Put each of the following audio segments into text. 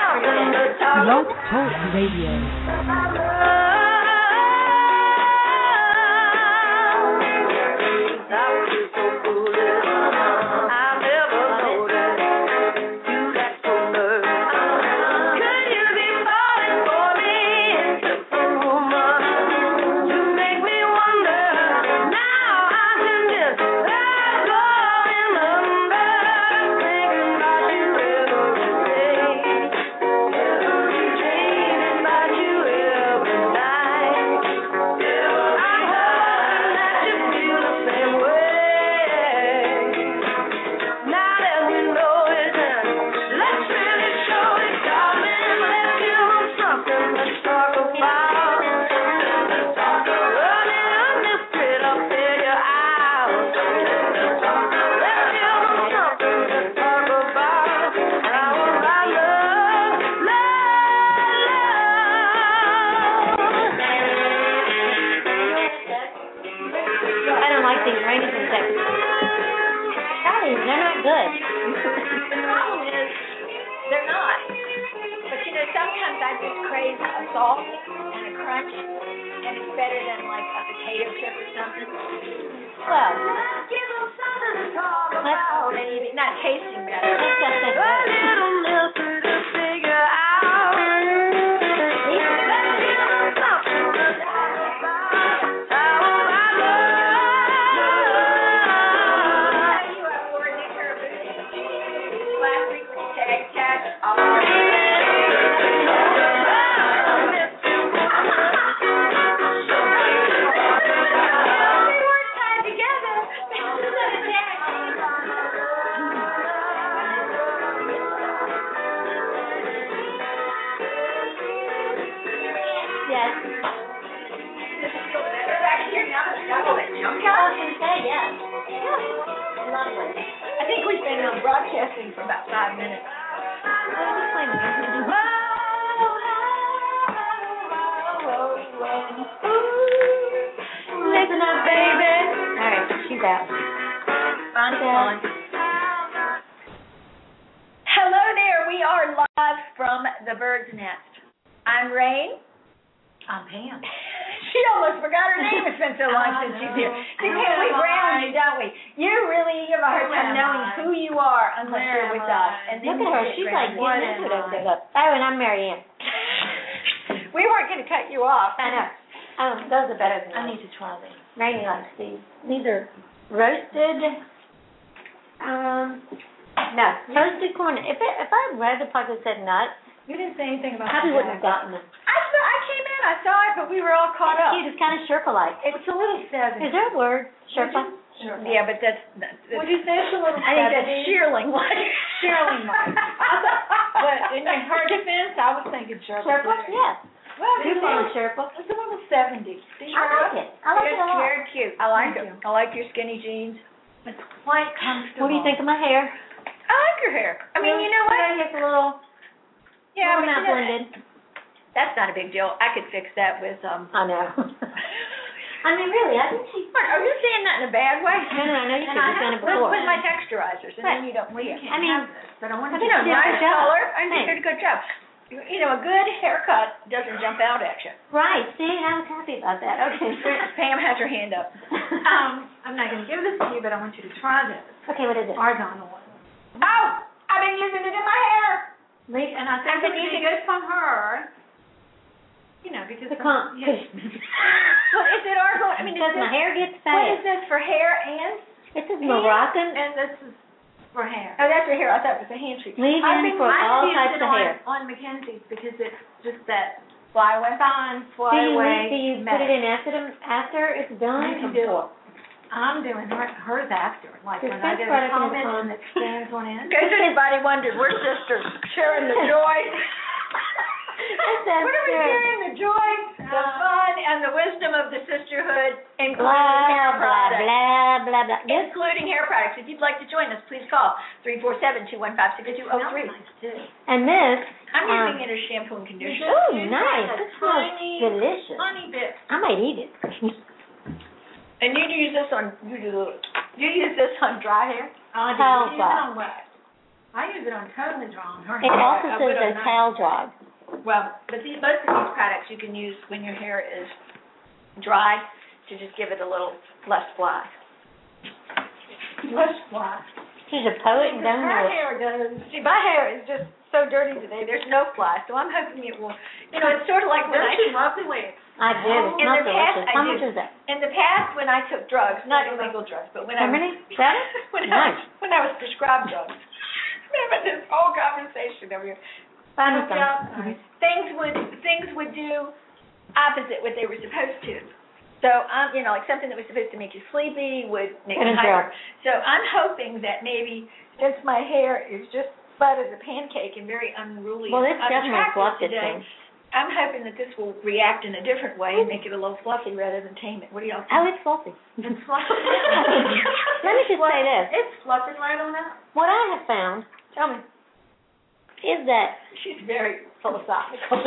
Blog Talk Radio. These are roasted, toasted corn. If I read the part that said nuts, you didn't say anything about. Probably wouldn't have gotten them. I came in, I saw it, but we were all caught up. Cute. It's kind of Sherpa-like. It's a little 70s. Is there a word? Sherpa? Sure. Yeah, but that's would you say it's a little 70s? I think that's shearling-like. Shearling-like. But in her defense, I was thinking Sherpa. Sherpa? Yes. Well, it's a little Sherpa. It's a little 70s. I like it. I like it a lot. It's very cute. I like it. I like your skinny jeans. It's quite comfortable. What do you think of my hair? I like your hair. I mean, you know what? It's a little. Yeah, not blended. That's not a big deal. I could fix that with I know. I mean, really, I think she. Are you saying that in a bad way? No, I know you should have done it before. With my texturizers, and then you don't see it. I mean, but I want to. Nice color. I think you did a good job. You know, a good haircut doesn't jump out at you. Right. See, I was happy about that. Okay. Pam has her hand up. I'm not going to give this to you, but I want you to try this. Okay, what is it? Argan oil. Oh, I've been using it in my hair. And I think it's really good for her. You know, because well, is it argan? I mean, because my hair gets fat. What is this for hair and? This is Moroccan. And this is for hair. Oh, that's for hair. I thought it was a hand treatment. Leave-in for all types of hair. On Mackenzie's because it's just that flyaway. Fine flyaway. Do you put it in after it's done? You do. I'm doing hers after. Like when I get a comment and it stands on it. In case anybody wondered, we're sisters sharing the joy. What are we sharing? The joy, the fun, and the wisdom of the sisterhood, including hair products. Blah, blah. Including hair products. If you'd like to join us, please call 347-215-6203. And this... I'm using it as shampoo and conditioner. Oh, nice. This smells delicious. Honey bit. I might eat it. And you use this on dry hair? I do. On wet. I use it on totally dry on her. It also I says would a on towel dry. Well, but most of these products you can use when your hair is dry to just give it a little less fly. Less fly. She's a poet and don't know Her it. hair does. See, my hair is just so dirty today. There's no fly, so I'm hoping it will. You know, it's sort of like when Don't you love the way it's I do. It's In not the past, delicious. I How do. much is that? In the past, when I took drugs, not illegal drugs, but when How I many? 7? Nice. when I was prescribed drugs. We're having this whole conversation over here. Find me some. Things would do opposite what they were supposed to. So you know, like something that was supposed to make you sleepy would make you hyper. So I'm hoping that maybe since my hair is just flat as a pancake and very unruly, Well, it's definitely unattractive fluffy today, thing. I'm hoping that this will react in a different way and make it a little fluffy rather than tame it. What do y'all think? Oh, it's fluffy. It's fluffy. Let me just say this. It's fluffy right on up. What I have found Tell me. is that She's very philosophical.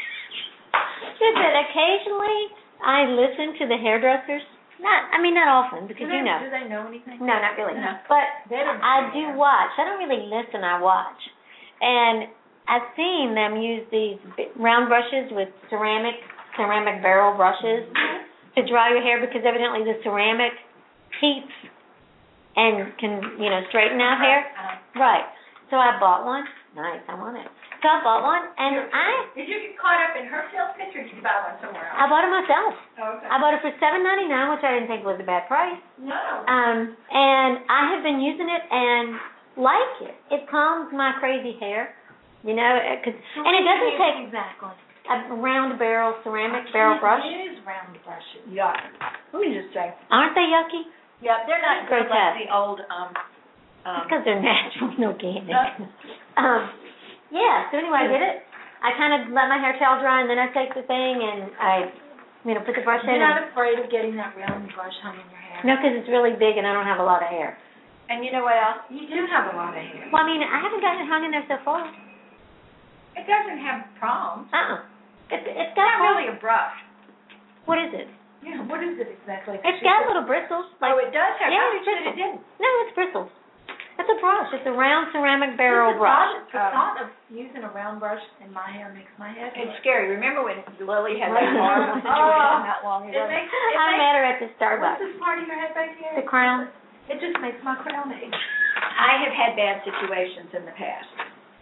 occasionally I listen to the hairdressers. Not often because Do know. they know anything? No, not really. No. But They don't I know do that. watch. I don't really listen. I watch, and I've seen them use these round brushes with ceramic barrel brushes to dry your hair because evidently the ceramic heats and can straighten out hair. Right. So I bought one. Nice. I want it. So I bought one, and Did you get caught up in her sales pitch, or did you buy one somewhere else? I bought it myself. Oh, okay. I bought it for $7.99, which I didn't think was a bad price. No. And I have been using it and like it. It calms my crazy hair, and it doesn't take exactly. a round barrel ceramic barrel brush. Use round brushes. Yeah. Let me just say. Aren't they yucky? Yeah, they're not good like the old. It's because they're natural, no organic. Yeah. So anyway, I did it. I kind of let my hair towel dry, and then I take the thing and I, put the brush in. You're not afraid of getting that round brush hung in your hair? No, because it's really big and I don't have a lot of hair. And you know what else? You do have a lot of hair. Well, I haven't gotten it hung in there so far. It doesn't have prongs. It's It's got not really a brush. What is it? Yeah, what is it exactly? It's got little bristles. Oh, it does have. Yeah, I it's said it bristles. didn't. No, it's bristles. It's a brush. It's a round ceramic barrel brush. The thought of using a round brush in my hair makes my head It's hurt. scary. Remember when Lily had that Right. horrible situation not long ago? I met her at the What's Starbucks. this part of your head back here? The crown. It just makes my crown ache. I have had bad situations in the past.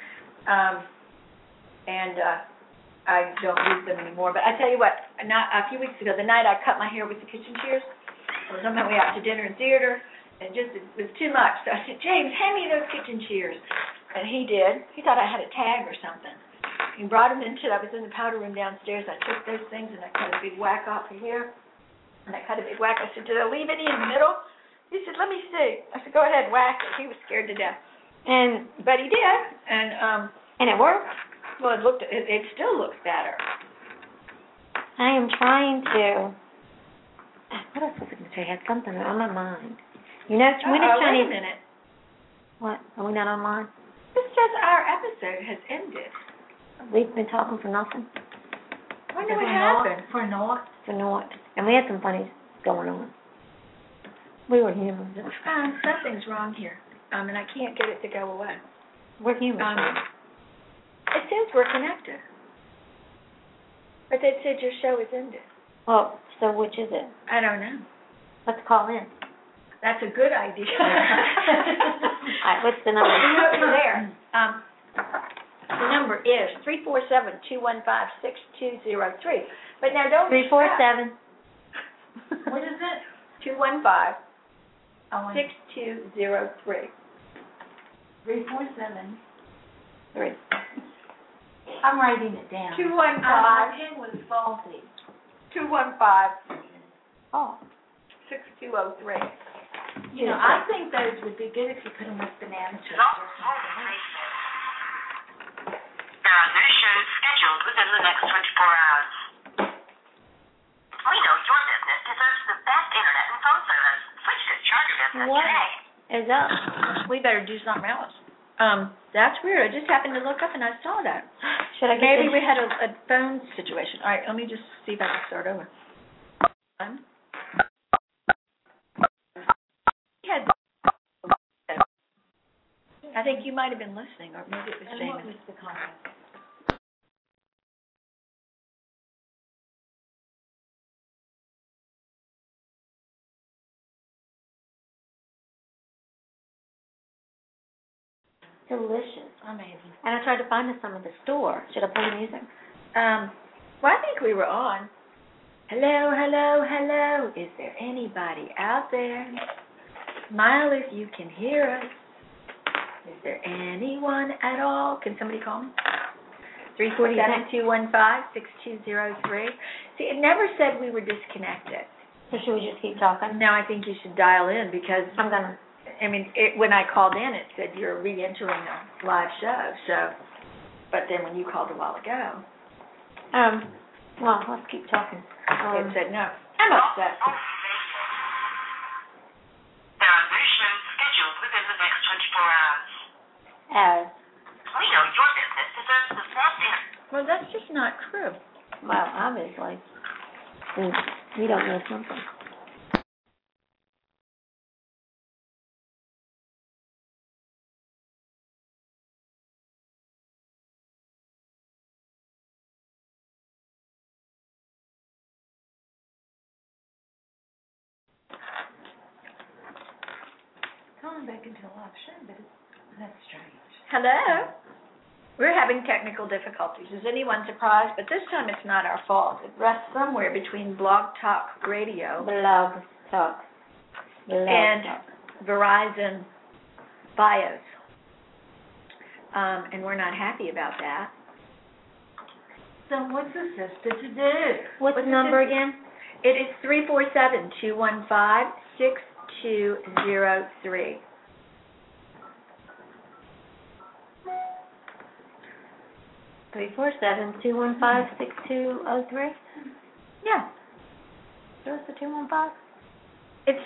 And I don't use them anymore. But I tell you what, a few weeks ago, the night I cut my hair with the kitchen shears, I was on my way out to dinner and theater, and it was too much. So I said, James, hand me those kitchen shears. And he did. He thought I had a tag or something. He brought them I was in the powder room downstairs. I took those things and I cut a big whack off of here. And I cut a big whack. I said, did I leave any in the middle? He said, let me see. I said, go ahead, whack it. He was scared to death. But he did. And it worked. well, it still looks better. I am trying to. What else was I going to say? I had something on my mind. When it's Wait a Chinese. minute. What? Are we not online? This says our episode has ended. We've been talking for nothing. I wonder what happened. For naught? For naught. And we had some funny going on. We were humans. Something's wrong here. And I can't get it to go away. We're humans. It says we're connected. But it said your show is ended. Well, so which is it? I don't know. Let's call in. That's a good idea. All right, what's the number? Over there. The number is 347-215-6203. But now don't 347. What is it? 215-6203. 347. 3. I'm writing it down. 215. My pen was faulty. 215-6203. Oh. I think those would be good if you put them with banana chips or something. There are new shows scheduled within the next 24 hours. We know your business deserves the best internet and phone service. Switch to Charter Business What today. is up? We better do something else. That's weird. I just happened to look up and I saw that. Should I get Maybe this? we had a phone situation. All right, let me just see if I can start over. I think you might have been listening, or maybe it was And what James. was the comment? Delicious. Amazing. And I tried to find some at the store. Should I play the music? Well, I think we were on. Hello, hello, hello. Is there anybody out there? Smile if you can hear us. Is there anyone at all? Can somebody call me? 347-215-6203. See, it never said we were disconnected. So should we just keep talking? Now I think you should dial in because, I'm going to. I mean, when I called in, it said you're re-entering a live show. So, but then when you called a while ago, Well, let's keep talking. it said no. I'm upset. There are no shows scheduled within the next 24 hours. As, We know your business deserves the best internet. Well, that's just not true. well, obviously. We don't know something. Calling back into a live show, but that's strange. Hello. We're having technical difficulties. Is anyone surprised? But this time it's not our fault. It rests somewhere between Blog Talk Radio Blog Talk. and Verizon BIOS. And we're not happy about that. So what's the sister to do? What's the number again? It is 347-215-6203. Three 347-215-6203. Yeah. So it's the 215? It's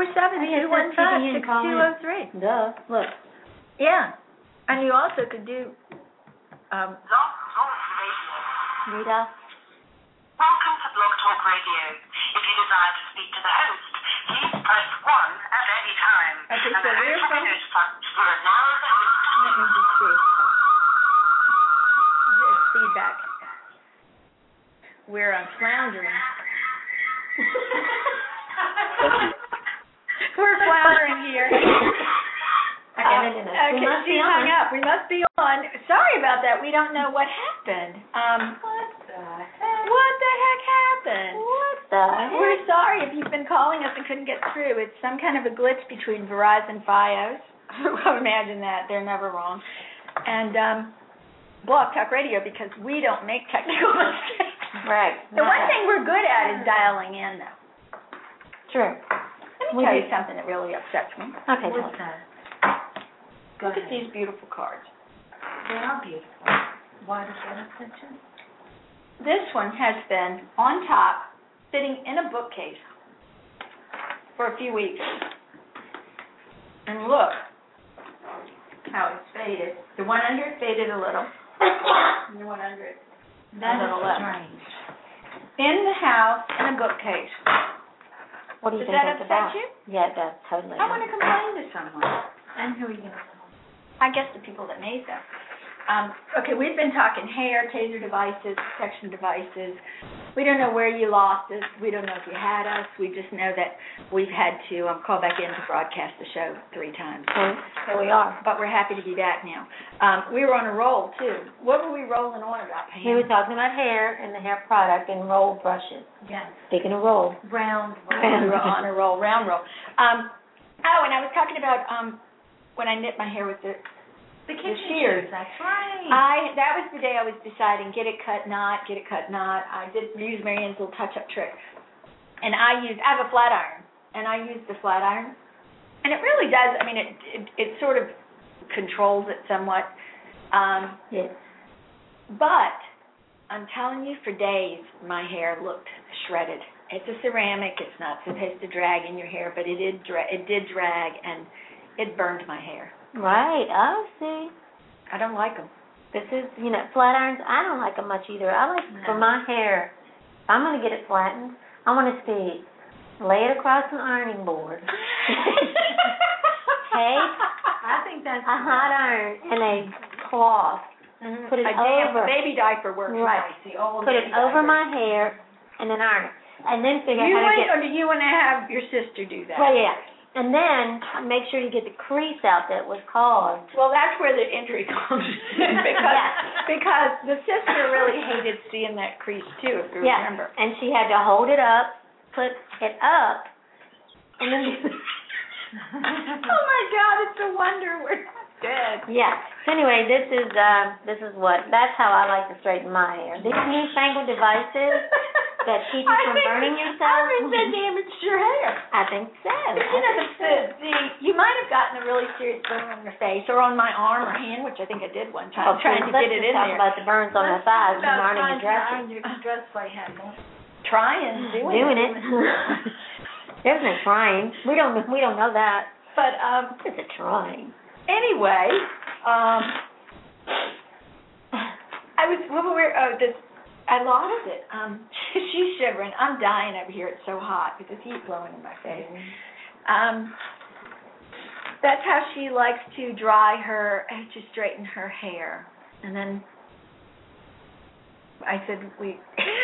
347-215-6203. Duh. Look. Yeah. And you also could do Blog Talk Radio. Rita. Welcome to Blog Talk Radio. If you desire to speak to the host, please press 1 at any time. Okay, and so the host we're will from- be notified for an hour of let me just see. There's feedback. We're floundering. We're floundering here. Okay, Okay, she hung up. We must be on. Sorry about that. We don't know what happened. What the heck? What the heck happened? What the heck? We're sorry if you've been calling us and couldn't get through. It's some kind of a glitch between Verizon BIOS. Imagine that. They're never wrong. And Blog Talk Radio, because we don't make technical mistakes. Right. The one thing we're good at is dialing in, though. True. Let me tell you something that really upsets me. Okay, What's tell that? us. Go Look at ahead. these beautiful cards. They are beautiful. Why does that upset you? This one has been on top, sitting in a bookcase for a few weeks. And look how it's faded. The one under it faded a little. And the one under it. That is little left. strange. In the house, in a bookcase. What do you Does think that that's upset about? you? Yeah, it does. Totally. I want to complain to someone. And who are you going to call? I guess the people that made them. Okay, we've been talking hair, taser devices, protection devices. We don't know where you lost us. We don't know if you had us. We just know that we've had to call back in to broadcast the show 3 times. So we are. But we're happy to be back now. We were on a roll, too. What were we rolling on about, Pam? We were talking about hair and the hair product and roll brushes. Yes. Speaking of roll. Round. We were on a roll, round roll. And I was talking about when I knit my hair with the kitchen shears. That's right. That was the day I was deciding, get it cut, not. I did use Marianne's little touch-up trick. And I have a flat iron, and I use the flat iron. And it really does, I mean, it sort of controls it somewhat. Yes. But I'm telling you, for days, my hair looked shredded. It's a ceramic. It's not supposed to drag in your hair, but it did drag, and it burned my hair. Right. Oh, see. I don't like them. This is, flat irons, I don't like them much either. I like, for my hair, if I'm going to get it flattened, I want to see, lay it across an ironing board. Take I think that's a hot iron and a cloth. Put it A damp over. baby diaper works Right. nice. The old Put it baby over diaper. my hair and then iron it. And then figure You out how to want, get. or do you want to have your sister do that? Well, yeah. And then make sure you get the crease out that was caused. Well, that's where the injury comes in because the sister really hated seeing that crease too, if you remember. And she had to hold it up, put it up, and then. Oh my God! It's a wonder we're not dead. Yeah. So anyway, this is that's how I like to straighten my hair. These newfangled devices that keep you from burning yourself. I think that damaged your hair. I think so. But you know, you might have gotten a really serious burn on your face or on my arm or hand, which I think I did one time, trying to get it in talk there. about the burns on my thighs from ironing your dresses. your dress like had more. Doing it. There's no trying. We don't know that. But It's a trying. anyway, I lost it. She's shivering. I'm dying over here. It's so hot with this heat blowing in my face. That's how she likes to dry her, to straighten her hair. And then I said, we...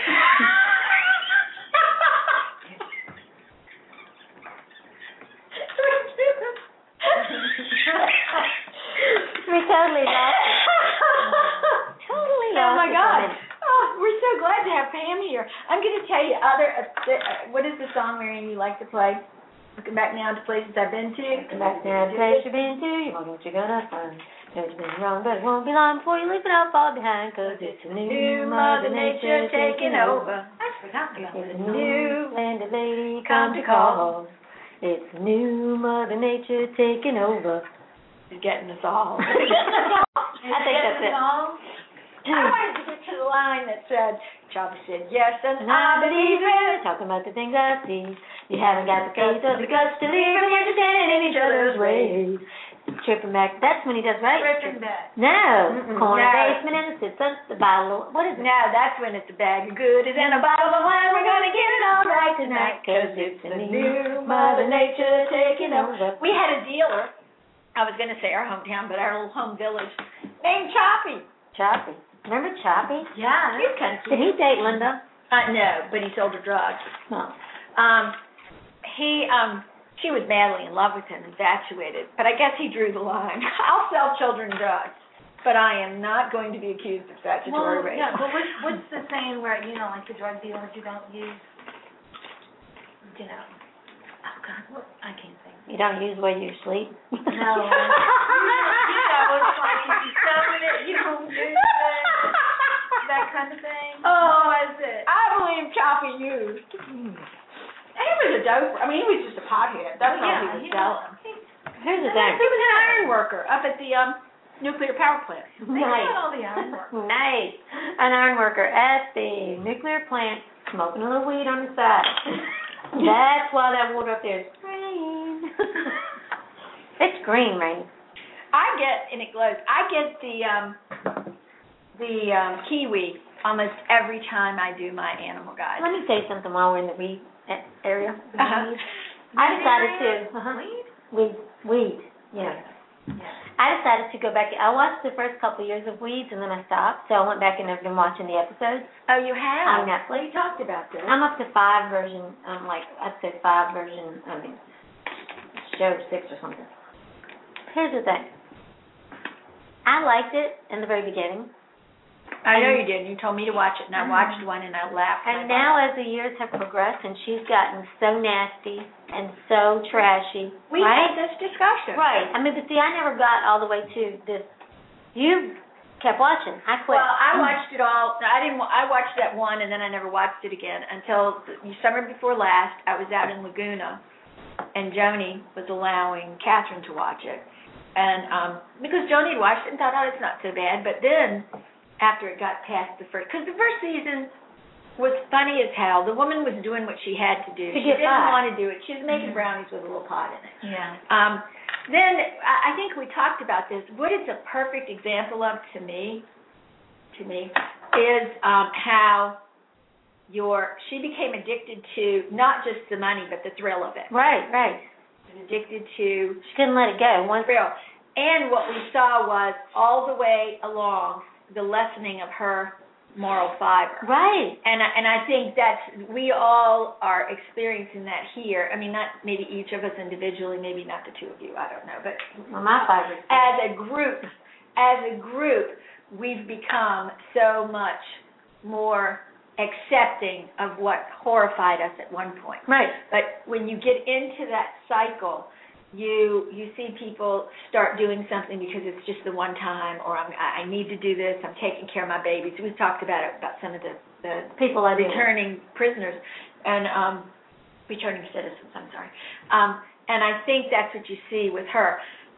We totally lost it. Totally lost it. Oh my God. Oh, we're so glad to have Pam here. I'm going to tell you what is the song, Marion, you like to play? Looking back now to places I've been to. Looking back now to places you've been to, you wonder what you're gonna find. There's been wrong, but it won't be long before you leave it all far behind, 'cause it's a new Mother Nature taking over. I've forgotten about It's this. a new landed lady come to call. It's a new Mother Nature taking over. She's getting us all. I think that's it. I wanted to get to the line that said, Charlie said, yes, and I believe it. Talking about the things I see. You haven't got the faith or the guts to leave them. You're standing in each other's ways. Tripping back. That's when he does, right? Tripping back. No. Corner No. basement and sits up the bottle. What is it? No, that's when it's a bag of goodies and a bottle of wine. We're going to get it all right tonight, 'cause it's a new Mother Nature taking over. We had a dealer, I was going to say our hometown, but our little home village, named Choppy. Choppy. Remember Choppy? Yeah. He's kind of Did he date Linda? no, but he sold her drugs. No. She was madly in love with him, infatuated, but I guess he drew the line. I'll sell children drugs, but I am not going to be accused of statutory rape. Yeah, but what's the saying where, like the drug dealers, you don't use, oh God, I can't think. You don't use where you sleep? No. It's like if you sell it, you don't use it, that kind of thing. Oh, What is it? I believe Choppy used. He was a dope. I mean, he was just a pothead. That's all he was selling. Here's the He thing. was an iron worker up at the nuclear power plant. They Nice. got all the ironwork. Nice. An iron worker at the nuclear plant smoking a little weed on the side. That's why that water up there is green. It's green, Rainy. I get, and it glows. I get the kiwi almost every time I do my animal guide. Let me say something while we're in the weed area. Uh-huh. I decided to. Weed. Yeah. I decided to go back. I watched the first couple of years of Weeds, and then I stopped. So I went back and I've been watching the episodes Oh, you have? on Netflix. We talked about this. I'm up to 5 version. I'd say 5 version. Show 6 or something. Here's the thing. I liked it in the very beginning, I know you did. You told me to watch it, and I watched one, and I laughed. and now as the years have progressed, and she's gotten so nasty and so trashy, we right? had this discussion. Right. I mean, but see, I never got all the way to this. You kept watching. I quit. Well, I watched it all. I watched that one, and then I never watched it again until the summer before last. I was out in Laguna, and Joni was allowing Catherine to watch it, and because Joni had watched it and thought, oh, it's not so bad. But then, after it got past the first, because the first season was funny as hell. The woman was doing what she had to do. She didn't want to do it. She was making brownies with a little pot in it. Yeah. Then I think we talked about this. What it's a perfect example of to me, is how she became addicted to not just the money but the thrill of it. Right. She was addicted to She couldn't let it go. Once thrill. And what we saw was all the way along the lessening of her moral fiber. Right. And I think we all are experiencing that here. I mean, not maybe each of us individually, maybe not the two of you, I don't know, but my fiber's as a group, we've become so much more accepting of what horrified us at one point. Right. But when you get into that cycle, you see people start doing something because it's just the one time, or I need to do this, I'm taking care of my babies. We've talked about some of the people returning prisoners and returning citizens, I'm sorry. And I think that's what you see with her.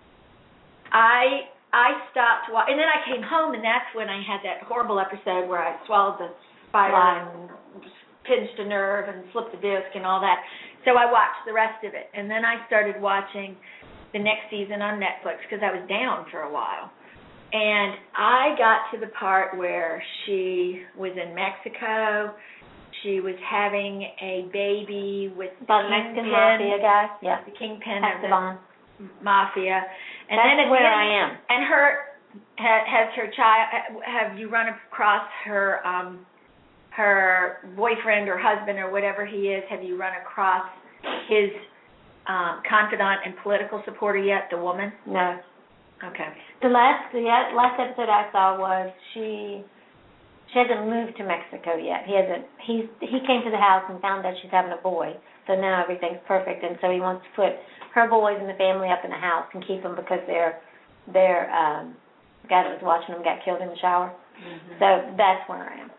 I stopped, and then I came home, and that's when I had that horrible episode where I swallowed the spider and pinched a nerve and slipped a disc and all that. So I watched the rest of it, and then I started watching the next season on Netflix because I was down for a while. And I got to the part where she was in Mexico. She was having a baby with the Mexican mafia guy. Yeah. The kingpin of the mafia. And that's then where I am. And has her child. Have you run across her boyfriend or husband or whatever he is? Have you run across his confidant and political supporter yet? The woman? No. Okay. The last episode I saw was she hasn't moved to Mexico yet. He came to the house and found out she's having a boy. So now everything's perfect, and so he wants to put her boys and the family up in the house and keep them because their guy that was watching them got killed in the shower. Mm-hmm. So that's where I am.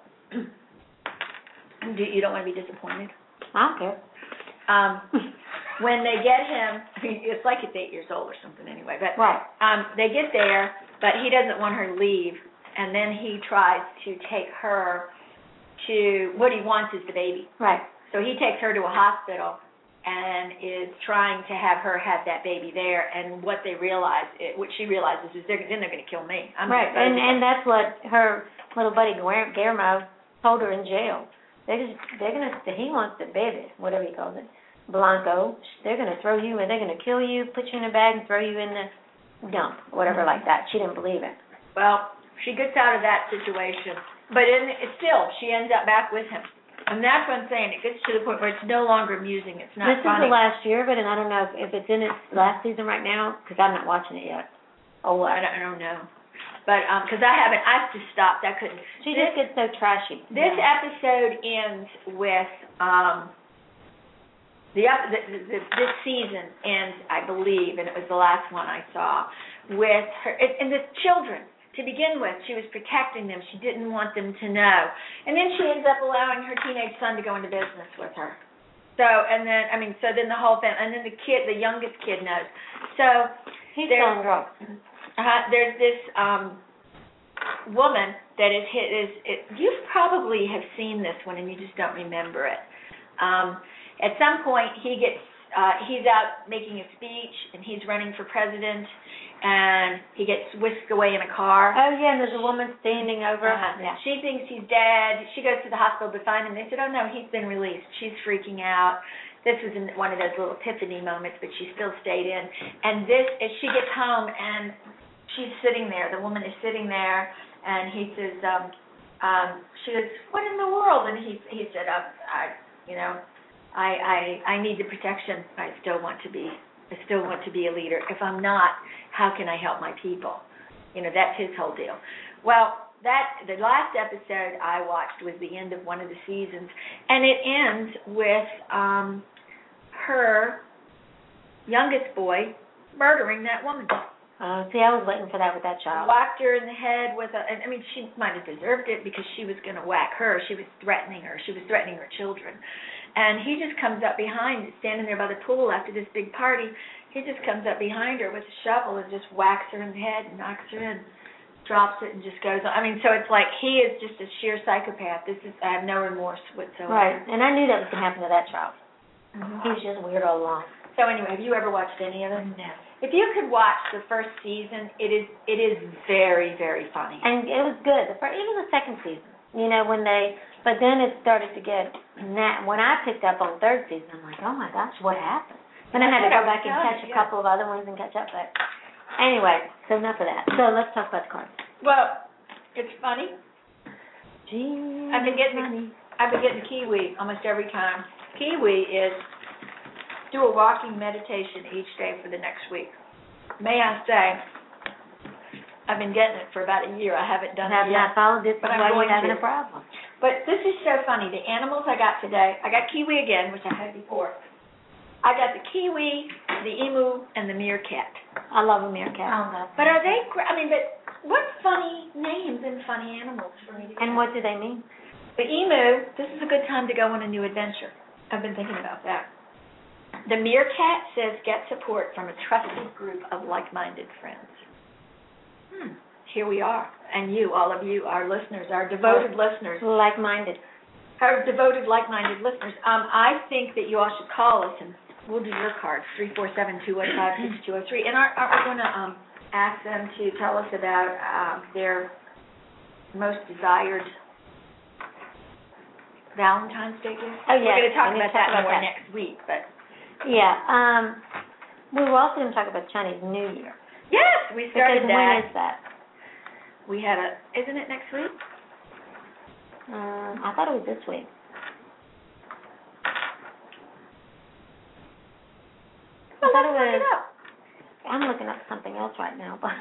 You don't want to be disappointed? I don't care. When they get him, I mean, it's like it's 8 years old or something anyway, but right. They get there, but he doesn't want her to leave, and then he tries to take her to, what he wants is the baby. Right. So he takes her to a hospital and is trying to have her have that baby there, and what she realizes is then they're going to kill me. Right, and that's what her little buddy Guillermo told her in jail. He wants the baby, whatever he calls it, Blanco. They're going to throw you, and they're going to kill you, put you in a bag, and throw you in the dump, whatever like that. She didn't believe it. Well, she gets out of that situation, but still, she ends up back with him. And that's what I'm saying. It gets to the point where it's no longer amusing. It's not funny. This is the last year of it, and I don't know if it's in its last season right now, because I'm not watching it yet. Oh, I don't know. But because I've just stopped. I couldn't. She just gets so trashy. This episode ends with this season ends, I believe, and it was the last one I saw, with her and the children. To begin with, she was protecting them. She didn't want them to know, and then she ends up allowing her teenage son to go into business with her. So then the whole family, and then the youngest kid knows. So he's selling drugs. There's this woman that you probably have seen this one and you just don't remember it. At some point he's out making a speech and he's running for president and he gets whisked away in a car. Oh yeah, and there's a woman standing over. Yeah. She thinks he's dead. She goes to the hospital to find him. They said, oh no, he's been released. She's freaking out. This was one of those little epiphany moments, but she still stayed in. And as she gets home and she's sitting there, the woman is sitting there, and he says, she goes, what in the world? And he said, I need the protection. I still want to be a leader. If I'm not, how can I help my people? That's his whole deal. Well, the last episode I watched was the end of one of the seasons, and it ends with her youngest boy murdering that woman. See, I was waiting for that with that child. Whacked her in the head she might have deserved it because she was going to whack her. She was threatening her. She was threatening her children. And he just comes up behind, standing there by the pool after this big party. He just comes up behind her with a shovel and just whacks her in the head and knocks her in, drops it and just goes on. So it's like he is just a sheer psychopath. I have no remorse whatsoever. Right, and I knew that was going to happen to that child. Mm-hmm. He was just weird all along. So anyway, have you ever watched any of them? No. If you could watch the first season, it is very, very funny. And it was good. Even the second season, but then it started to get, when I picked up on third season, I'm like, oh my gosh, what happened? Then I had to go back and catch a couple of other ones and catch up, but Anyway, so enough of that. So let's talk about the cards. Well, it's funny. Gee, I've been getting the Kiwi almost every time. Kiwi is do a walking meditation each day for the next week. May I say, I've been getting it for about a year. I haven't done it Not yet. followed this, but is I'm why going you're having to. a problem. But this is so funny. The animals I got today, I got Kiwi again, which I had before. I got the Kiwi, the emu, and the meerkat. I love a meerkat. But are they, but what funny names and funny animals for me to get? And what do they mean? The emu, this is a good time to go on a new adventure. I've been thinking about that. The meerkat says get support from a trusted group of like-minded friends. Here we are. And you, all of you, our listeners, our devoted listeners. Like-minded. Our devoted, like-minded listeners. I think that you all should call us and we'll do your cards, 347-215-6203. And aren't we going to ask them to tell us about their most desired Valentine's Day gift? Oh, yeah. We're going to talk about that more next week. But yeah. We were also going to talk about Chinese New Year. yes, we started Because when is that? We had isn't it next week? I thought it was this week. Well, thought let's it look was- it up. I'm looking up something else right now, but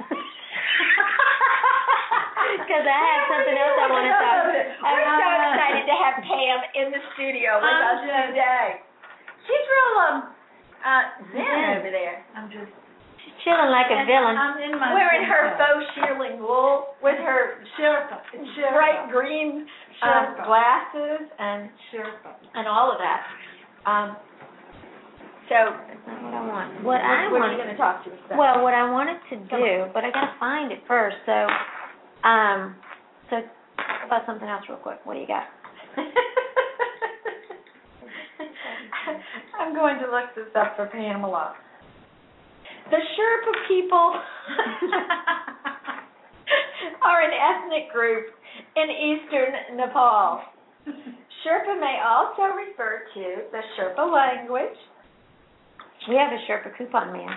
because I have something else I want to talk about. We're so excited to have Pam in the studio with us today. She's real zen over there. She's chilling like a villain. I'm in my Wearing her faux shearling wool with her Sherpa. bright green glasses and all of that. So That's not what I want. What I what want. are you going to talk to us about? Well, what I wanted to do, but I got to find it first. So talk about something else real quick. What do you got? I'm going to look this up for Pamela. The Sherpa people are an ethnic group in eastern Nepal. Sherpa may also refer to the Sherpa language. We have a Sherpa coupon man.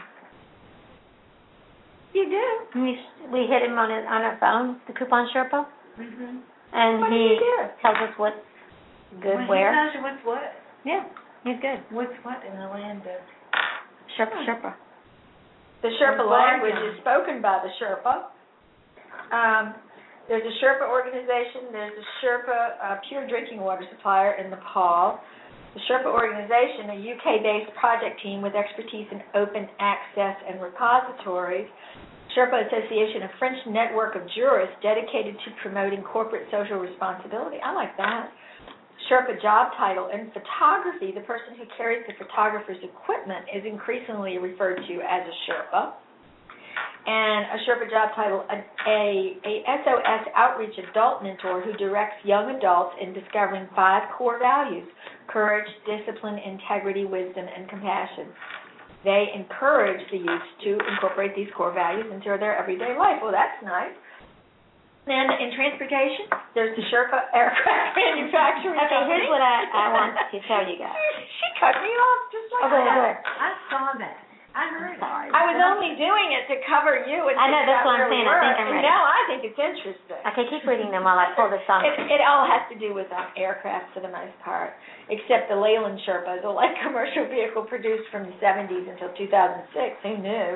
You do? We hit him on our phone, the coupon Sherpa, and What does he he do? tells us what's good where. He tells you what's what? Yeah, he's good. What's what in the land of... Sherpa. The Sherpa Well, language yeah. is spoken by the Sherpa. There's a Sherpa organization. There's a Sherpa pure drinking water supplier in Nepal. The Sherpa organization, a UK-based project team with expertise in open access and repositories. Sherpa Association, a French network of jurists dedicated to promoting corporate social responsibility. I like that. Sherpa job title. In photography, the person who carries the photographer's equipment is increasingly referred to as a Sherpa. And a Sherpa job title, a SOS outreach adult mentor who directs young adults in discovering 5 core values: courage, discipline, integrity, wisdom, and compassion. They encourage the youth to incorporate these core values into their everyday life. Well, that's nice. Then in transportation, there's the Sherpa aircraft manufacturing Okay, company. here's what I want to tell you guys. She cut me off just like Oh, go that. ahead. I saw that. I heard it. I was only doing it to cover you. And I know, that's what I'm where we saying. I think were. I'm ready. And now I think it's interesting. Okay, keep reading them while I pull this on. It all has to do with aircraft for the most part, except the Leyland Sherpa, the light commercial vehicle produced from the 70s until 2006. Who knew?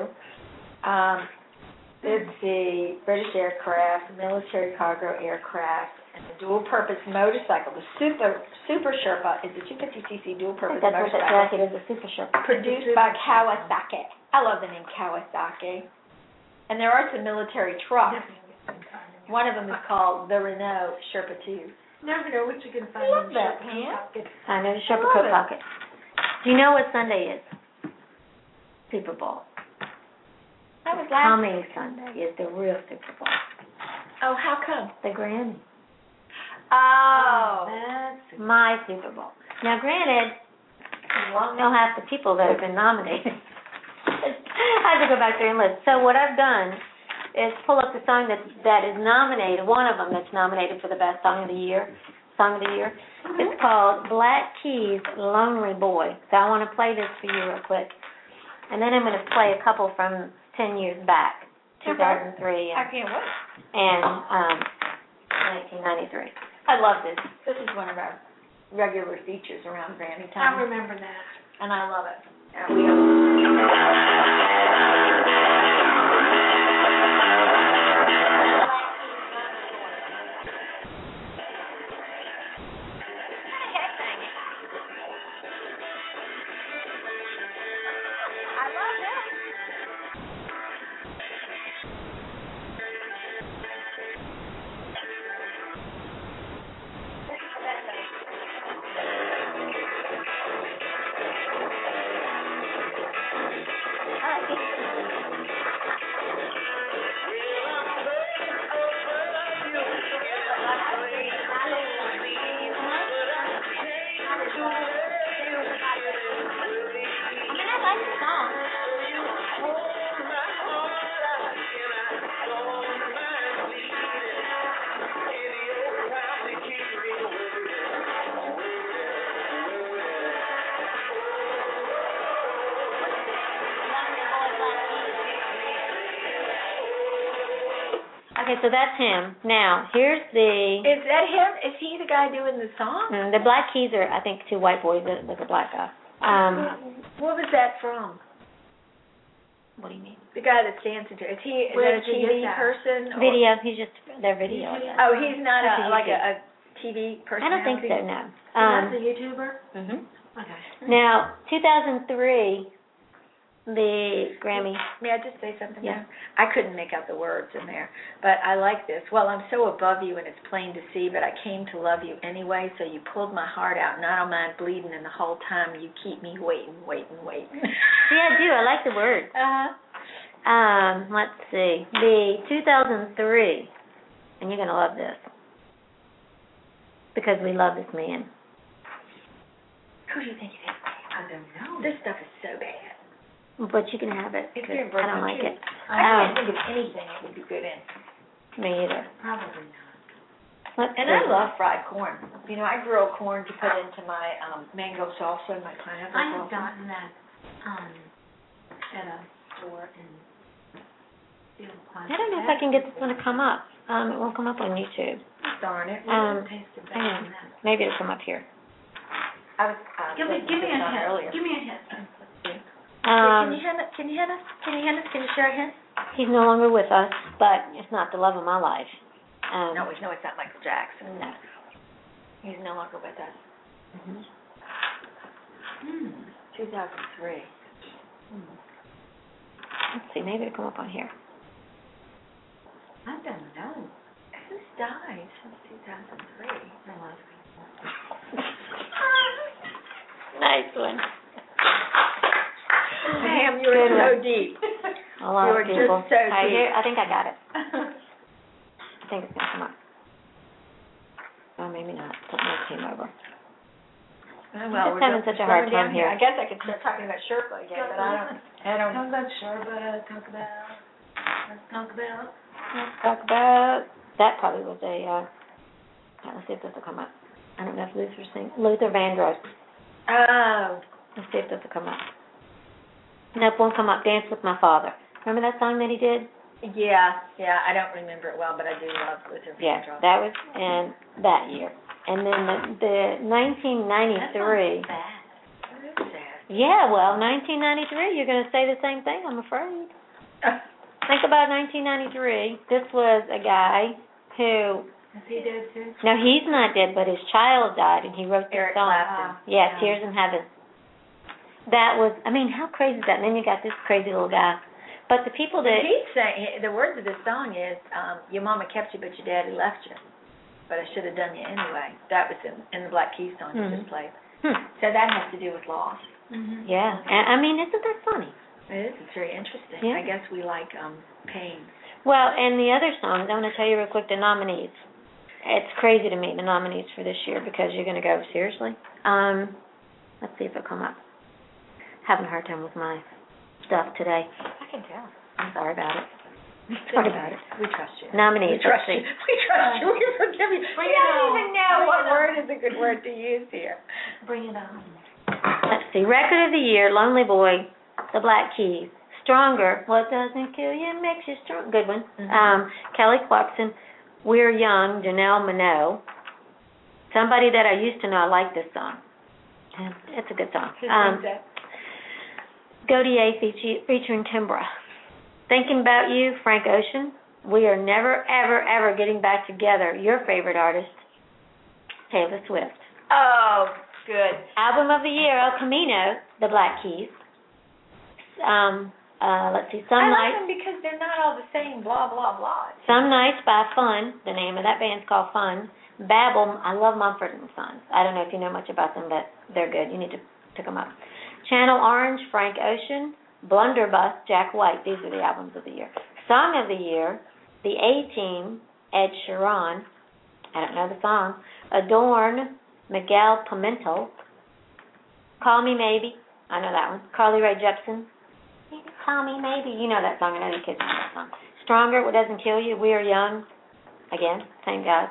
It's the British aircraft, military cargo aircraft, and the dual-purpose motorcycle. The Super Sherpa is a 250cc I dual-purpose think that's what that motorcycle jacket is, a super Sherpa. produced by Kawasaki. I love the name Kawasaki. And there are some military trucks. One of them is called the Renault Sherpa 2. Never know what you can find I love in that, Sherpa Pam. pockets. I know the Sherpa love coat it. pocket. Do you know what Sunday is? Super Bowl. That was last. Coming Sunday is the real Super Bowl. Oh, how come? The Grammy. Oh. That's My Super Bowl. Now, granted, you won't know half the people that have been nominated. I have to go back there and list. So what I've done is pull up the song that is nominated, one of them that's nominated for the best song of the year. It's called Black Keys, Lonely Boy. So I want to play this for you real quick. And then I'm going to play a couple from 10 years back, 2003 I can't wait. and 1993. I love this. This is one of our regular features around Grammy I time. remember that. And I love it. And we Okay, so that's him. Now, here's the... Is that him? Is he the guy doing the song? The Black Keys are, I think, two white boys with a black guy. What was that from? What do you mean? The guy that's dancing to. Is he Where a did you TV get that? person? Or- Video. He's just their video. Oh, he's not That's a like YouTube. a TV person. I don't think so, no. That's a YouTuber? Mhm. Okay. Now, 2003, the Grammy. May I just say something? Yeah. Now? I couldn't make out the words in there, but I like this. Well, I'm so above you and it's plain to see, but I came to love you anyway, so you pulled my heart out, and I don't mind bleeding, and the whole time you keep me waiting. See, I do. I like the words. Uh-huh. Let's see. The 2003, and you're going to love this, because we love this man. Who do you think it is? I don't know. This stuff is so bad. But you can have it. It's 'cause very I don't like it. I can't think of anything it would be good in. Me either. Probably not. Let's And see. I love fried corn. You know, I grill corn to put into my mango salsa and my pineapple I have salsa. gotten that at a store in I don't know if I can get this one to come up. It won't come up on YouTube. Darn it. tasted better Hang on. than that. Maybe it'll come up here. I was Give me listening to a it on hint. earlier. Give me a hint. Can you hand us? Can you hand us? Can you share a hint? He's no longer with us, but it's not the love of my life. No, we know it's not Michael Jackson. No. He's no longer with us. Mhm. 2003. Let's see. Maybe it'll come up on here. I don't know. Who's died since 2003? Nice one. Damn, you were Good so one. deep. A lot You of were just people. so I deep. I think I got it. I think it's gonna come up. Oh, maybe not. Something else came over. Oh, Just having such a hard time here. I guess I could start talking about Sherpa again, but I don't. Talk about Sherpa, let's talk about. Let's talk about. That probably was a. Let's see if this will come up. I don't know if Luther Vandross. Oh. Let's see if this will come up. Nope, won't come up. Dance with My Father. Remember that song that he did? Yeah. I don't remember it well, but I do love Luther Yeah, Vandross. that was in that year. And then the 1993. That is sad. Yeah, well, 1993, you're going to say the same thing, I'm afraid. Think about 1993. This was a guy who, Is he dead too? no, he's not dead, but his child died, and he wrote this Eric song. Clapton. Yeah, Tears in Heaven. That was, I mean, how crazy is that? And then you got this crazy little guy. But the people that, He's saying, the words of this song is, your mama kept you, but your daddy left you. But I should have done you anyway. That was in the Black Keys song you just played. So that has to do with loss. Yeah, and, I mean, isn't that funny? It is. It's very interesting. Yeah. I guess we like pain. Well, and the other songs, I want to tell you real quick, the nominees. It's crazy to me, the nominees for this year, because you're going to go, seriously? Let's see if it'll come up. Having a hard time with my stuff today. I can tell. I'm sorry about it. Sorry about it. We trust you. Nominees, We trust let's you. see. We trust you. We forgive you. We don't even know what word is a good word to use here. Bring it on. Let's see. Record of the Year, Lonely Boy, The Black Keys, Stronger. What doesn't kill you makes you strong. Good one. Mhm. Kelly Clarkson. We're Young. Janelle Monáe. Somebody that I used to know. I like this song. It's a good song. Who sings that? Godier featuring Timbra. Thinking About You, Frank Ocean. We Are Never, Ever, Ever Getting Back Together. Your favorite artist, Taylor Swift. Oh, good. Album of the Year, El Camino, the Black Keys. Let's see, Some I like Nights. them because they're not all the same, blah, blah, blah. Some Nights by Fun. The name of that band's called Fun. Babel, I love Mumford and Sons. I don't know if you know much about them, but they're good. You need to pick them up. Channel Orange, Frank Ocean. Blunderbuss, Jack White. These are the albums of the year. Song of the Year, The A-Team, Ed Sheeran. I don't know the song. Adorn, Miguel Pimento. Call Me Maybe. I know that one. Carly Rae Jepsen. Call Me Maybe. You know that song. I know the kids know that song. Stronger, What Doesn't Kill You. We Are Young. Again, same guys.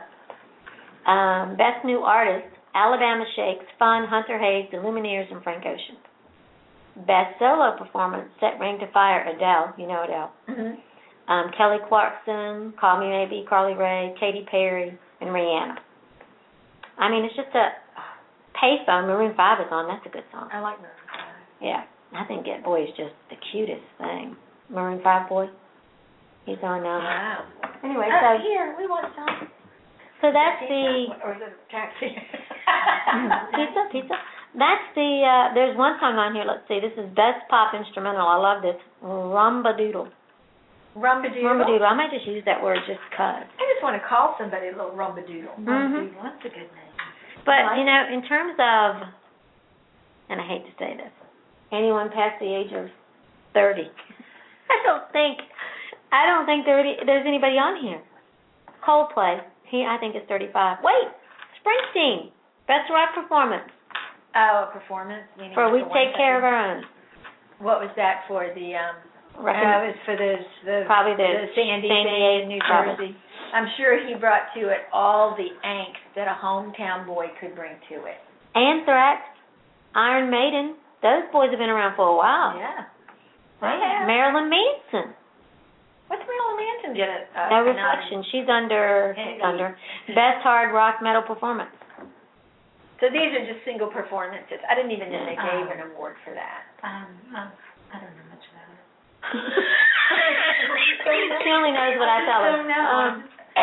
Best New Artist, Alabama Shakes, Fun, Hunter Hayes, The Lumineers, and Frank Ocean. Best Solo Performance, Set Ring to Fire, Adele. You know Adele. Mm-hmm. Kelly Clarkson, Call Me Maybe, Carly Rae, Katy Perry, and Rihanna. I mean, it's just a payphone. Maroon 5 is on. That's a good song. I like Maroon 5. Yeah. I think Get Boy is just the cutest thing. Maroon 5 boy. He's on now. Wow. Anyway, so Here, we want some. so that's the Or is it a taxi? pizza. That's the there's one song on here. Let's see. This is Best Pop Instrumental. I love this. Rumbadoodle. Rumbadoodle? I might just use that word just 'cause. I just want to call somebody a little rumbadoodle. Mhm. That's a good name. But you know, in terms of, and I hate to say this, anyone past the age of 30, I don't think there's anybody on here. Coldplay, I think is 35. Wait, Springsteen, Best Rock Performance. Oh, a performance? Meaning For like We a Take Care of one-second- Our Own. What was that for? The it was for the Probably the Sandy Sandy thing in New probably. Jersey. I'm sure he brought to it all the angst that a hometown boy could bring to it. Anthrax, Iron Maiden. Those boys have been around for a while. Yeah. Marilyn Manson. What's Marilyn Manson doing? No Reflection. She's under Best Hard Rock Metal Performance. So these are just single performances. I didn't even know they gave an award for that. I don't know much about it. She only knows what I tell her.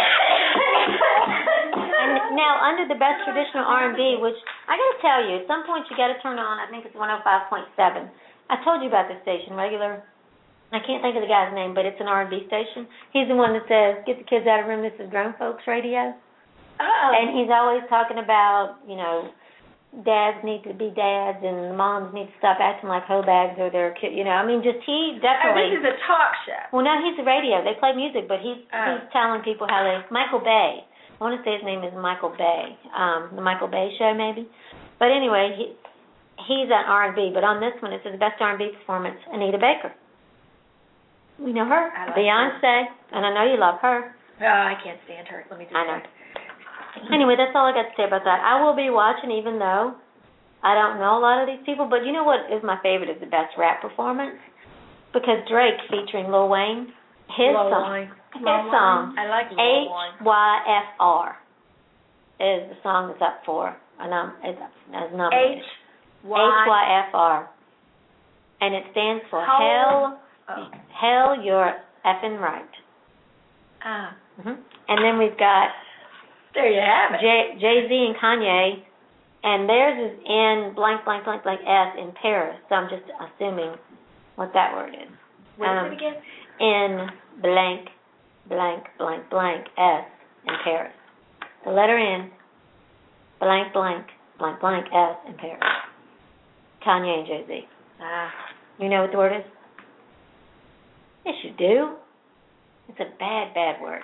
And now under the Best Traditional R&B, which I got to tell you, at some point you got to turn on. I think it's 105.7. I told you about this station, regular. I can't think of the guy's name, but it's an R&B station. He's the one that says, "Get the kids out of the room. This is grown folks radio." Oh. And he's always talking about, you know, dads need to be dads and moms need to stop acting like hoe bags or their kid. You know, I mean, just he Oh, definitely. this is a talk show. Well, no, he's a radio. They play music, but he's telling people how they. Michael Bay. I want to say his name is Michael Bay. The Michael Bay Show, maybe. But anyway, he's an R&B. But on this one, it says Best R&B Performance, Anita Baker. We know her. I like Beyonce, and I know you love her. Oh, I can't stand her. Let me just I know. say. Anyway, that's all I got to say about that. I will be watching, even though I don't know a lot of these people. But you know what is my favorite is the Best Rap Performance? Because Drake featuring Lil Wayne, his song. I like Lil Wayne. HYFR is the song that's up for is nominated. HYFR. And it stands for Hell, You're Effing Right. Ah. And then we've got There you have it. Jay-Z and Kanye, and theirs is in blank, blank, blank, blank, S in Paris. So I'm just assuming what that word is. What is it again? In blank, blank, blank, blank, S in Paris. The letter N, blank, blank, blank, blank, S in Paris. Kanye and Jay-Z. You know what the word is? Yes, you do. It's a bad, bad word.